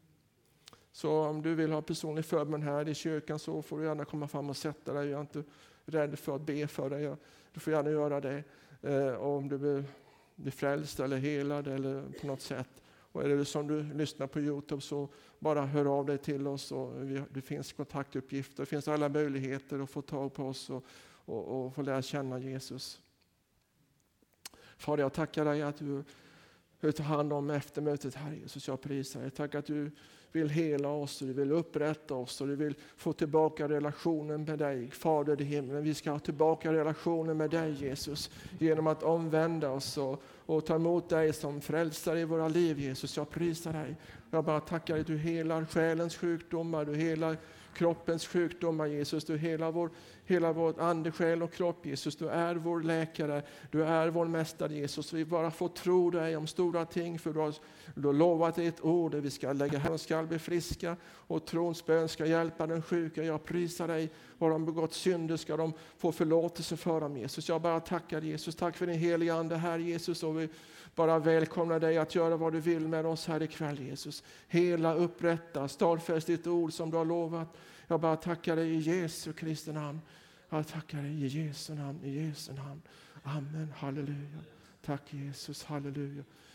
Så om du vill ha personlig förbön här i kyrkan så får du gärna komma fram och sätta dig. Jag är inte rädd för att be för dig. Du får gärna göra det. Och om du blir frälst eller helad eller på något sätt. Och är det som du lyssnar på YouTube så bara hör av dig till oss. Och det finns kontaktuppgifter. Det finns alla möjligheter att få tag på oss och få lära känna Jesus. Fader, jag tackar dig att du tar hand om eftermötet här, Jesus. Jag prisar dig. Tack att du vill hela oss och du vill upprätta oss och du vill få tillbaka relationen med dig, Fader i himlen. Vi ska ha tillbaka relationen med dig, Jesus, genom att omvända oss och ta emot dig som frälsare i våra liv, Jesus. Jag prisar dig. Jag bara tackar dig att du helar själens sjukdomar, du helar kroppens sjukdomar, Jesus. Du hela vår ande, själ och kropp, Jesus. Du är vår läkare, du är vår mästare, Jesus. Vi bara får tro dig om stora ting, för du har lovat ett ord där vi ska lägga här och ska bli friska och trons bön ska hjälpa den sjuka. Jag prisar dig. Har de begått synder ska de få förlåtelse för dem, Jesus. Jag bara tackar Jesus. Tack för din heliga ande här, Jesus. Och vi bara välkomnar dig att göra vad du vill med oss här ikväll, Jesus. Hela, upprätta, stadfäst ditt ord som du har lovat. Jag bara tackar dig i Jesu Kristi namn. Jag tackar dig i Jesu namn, i Jesu namn. Amen, halleluja. Tack Jesus, halleluja.